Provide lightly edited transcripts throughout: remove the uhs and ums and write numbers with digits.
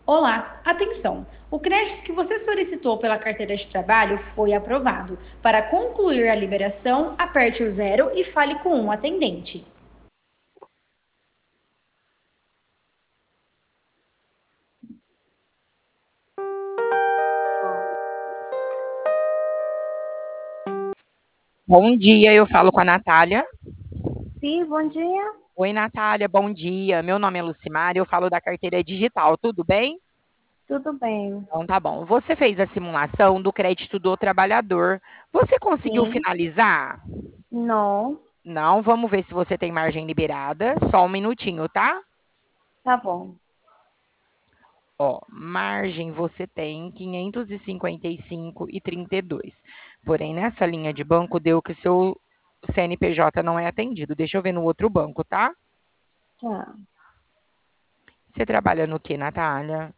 Olá, atenção! O crédito que você solicitou pela carteira de trabalho foi aprovado. Para concluir a liberação, aperte o zero e fale com um atendente. Bom dia, eu falo com a Natália. Sim, bom dia. Oi, Natália, bom dia. Meu nome é Lucimar, eu falo da carteira digital, tudo bem? Tudo bem? Então tá bom. Você fez a simulação do crédito do trabalhador. Você conseguiu Sim. finalizar? Não. Não, vamos ver se você tem margem liberada. Só um minutinho, tá? Tá bom. Ó, margem você tem 555,32. Porém, nessa linha de banco deu que seu CNPJ não é atendido. Deixa eu ver no outro banco, tá? Tá. Você trabalha no que, Natália?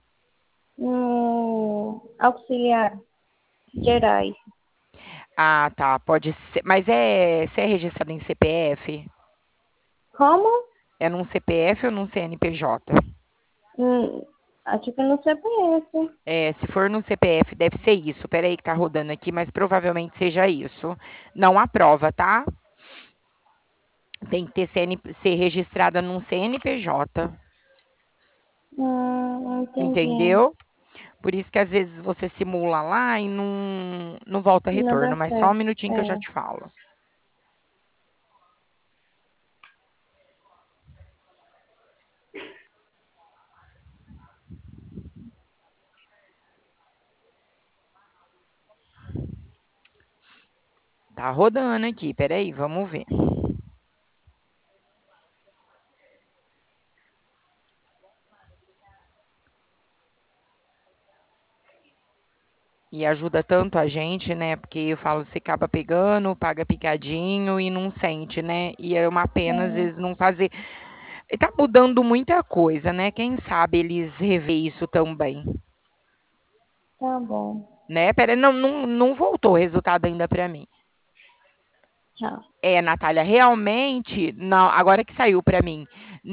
Auxiliar gerais. Ah, tá, pode ser. Mas você é registrado em CPF? Como? É num CPF ou num CNPJ? Hum, Acho que no CPF. É, se for no CPF, deve ser isso. Peraí que tá rodando aqui, mas provavelmente seja isso. Não aprova, tá? Tem que ter ser registrada num CNPJ. Entendi. Entendeu? Por isso que às vezes você simula lá e não volta Não retorno. dá Mas só um certo. minutinho que eu já É. te falo. Tá rodando aqui, peraí, vamos ver. E ajuda tanto a gente, né? Porque eu falo, você acaba pegando, paga picadinho e não sente, né? E é uma pena, às É. vezes, não fazer. E tá mudando muita coisa, né? Quem sabe eles revê isso também, Tá bom. né? Pera, não voltou o resultado ainda para mim. Tchau. É, Natália, realmente, não, agora que saiu para mim,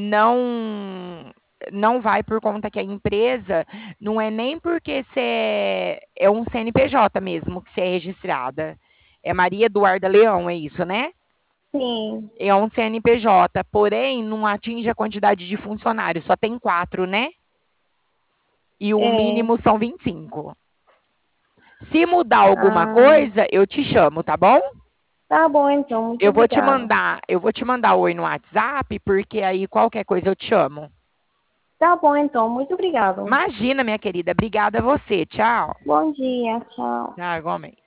não vai por conta que a empresa não é nem porque você é um CNPJ mesmo que você é registrada. É Maria Eduarda Leão, é isso, né? Sim. É um CNPJ, porém não atinge a quantidade de funcionários, só tem 4, né? E o É. mínimo são 25. Se mudar alguma Ah, coisa, eu te chamo, tá bom? tá bom então. Muito obrigada. Eu vou te mandar oi no WhatsApp, porque aí qualquer coisa eu te chamo. Tá bom então. Muito obrigado. Imagina, minha querida. Obrigada a você. Tchau. Bom dia. Tchau. Tchau, igualmente.